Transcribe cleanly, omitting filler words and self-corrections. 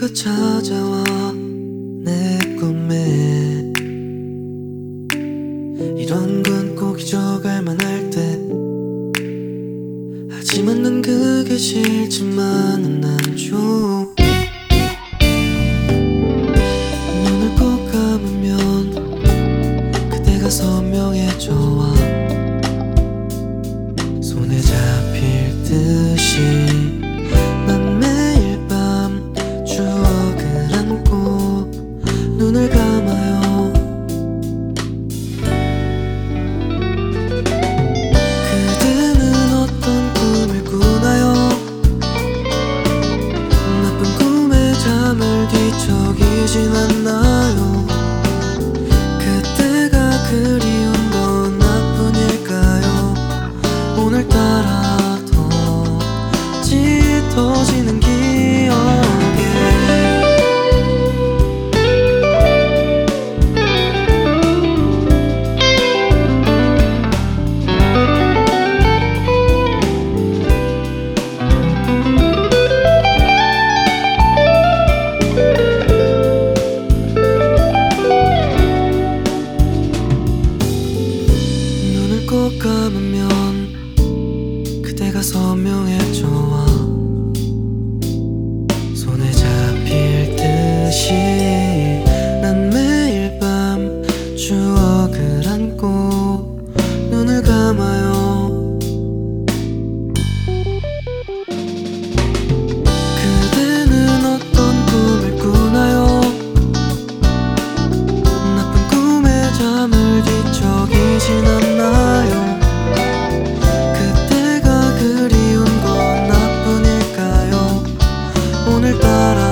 네가 찾아와 내 꿈에. 이런 건 꼭 잊어갈 만할 때. 하지만 난 그게 싫지만은 않죠. 눈을 꼭 감으면 그대가 선명해져 와. 손에 잡힐 듯이 난 매일 밤 추억을 안고 눈을 감아요. 그대는 어떤 꿈을 꾸나요? 나쁜 꿈에 잠을 뒤척이진 않나요? 그때가 그리운 건 나뿐일까요? 오늘따라 더 짙어지는 기억에. 눈을 꼭 감으면 그대가 선명해져 와. 손에 잡힐 듯이 난 매일 밤 추억을 안고 눈을 감아요. 그대는 어떤 꿈을 꾸나요? 나쁜 꿈에 잠을 뒤척이진 않나요? 그리운 건 나뿐일까요? 오늘따라